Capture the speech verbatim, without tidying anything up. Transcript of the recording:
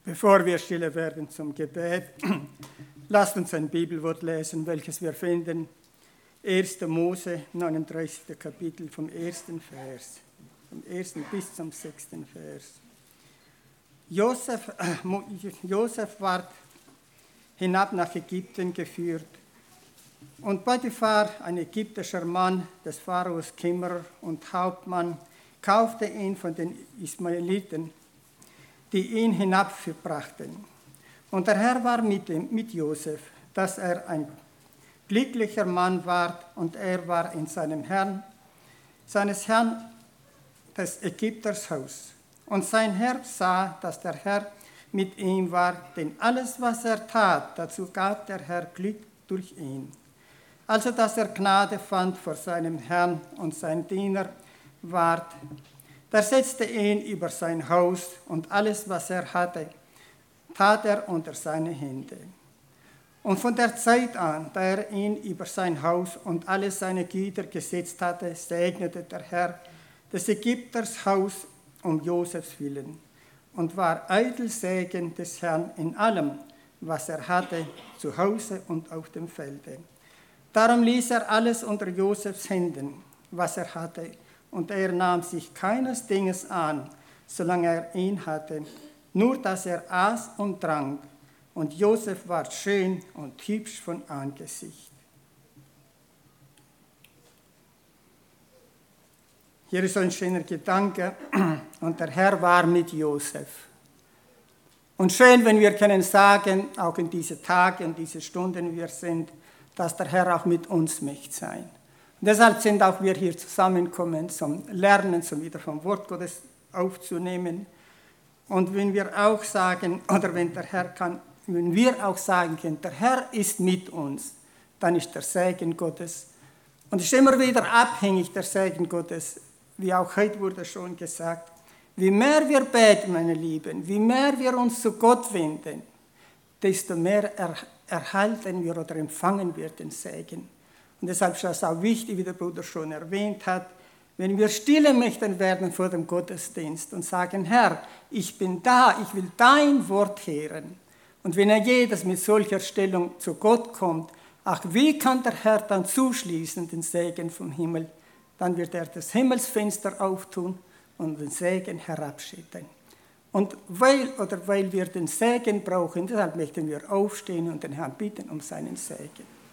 Bevor wir stille werden zum Gebet, lasst uns ein Bibelwort lesen, welches wir finden. erster Mose, neununddreißigsten Kapitel, vom ersten Vers, vom ersten bis zum sechsten Vers. Josef, äh, Josef ward hinab nach Ägypten geführt. Und Potiphar, ein ägyptischer Mann des Pharaos Kämmerer und Hauptmann, kaufte ihn von den Ismaeliten, die ihn hinabbrachten. Und der Herr war mit, ihm, mit Josef, dass er ein glücklicher Mann war, und er war in seinem Herrn, seines Herrn des Ägypters Haus. Und sein Herr sah, dass der Herr mit ihm war, denn alles, was er tat, dazu gab der Herr Glück durch ihn. Also, dass er Gnade fand vor seinem Herrn, und sein Diener ward, der setzte ihn über sein Haus, und alles, was er hatte, tat er unter seine Hände. Und von der Zeit an, da er ihn über sein Haus und alle seine Güter gesetzt hatte, segnete der Herr des Ägypters Haus um Josefs willen und war eitel Segen des Herrn in allem, was er hatte, zu Hause und auf dem Felde. Darum ließ er alles unter Josefs Händen, was er hatte, und er nahm sich keines Dinges an, solange er ihn hatte, nur dass er aß und trank. Und Josef war schön und hübsch von Angesicht. Hier ist ein schöner Gedanke. Und der Herr war mit Josef. Und schön, wenn wir können sagen, auch in diese Tage, in diese Stunden wir sind, dass der Herr auch mit uns möchte sein. Und deshalb sind auch wir hier zusammengekommen, zum Lernen, zum wieder vom Wort Gottes aufzunehmen. Und wenn wir auch sagen, oder wenn der Herr kann, wenn wir auch sagen können, der Herr ist mit uns, dann ist der Segen Gottes. Und es ist immer wieder abhängig, der Segen Gottes, wie auch heute wurde schon gesagt. Wie mehr wir beten, meine Lieben, wie mehr wir uns zu Gott wenden, desto mehr er, erhalten wir oder empfangen wir den Segen. Und deshalb ist es auch wichtig, wie der Bruder schon erwähnt hat, wenn wir stille möchten werden vor dem Gottesdienst und sagen, Herr, ich bin da, ich will dein Wort hören. Und wenn er jedes mit solcher Stellung zu Gott kommt, ach, wie kann der Herr dann zuschließen, den Segen vom Himmel? Dann wird er das Himmelsfenster auftun und den Segen herabschütten. Und weil, oder weil wir den Segen brauchen, deshalb möchten wir aufstehen und den Herrn bitten um seinen Segen.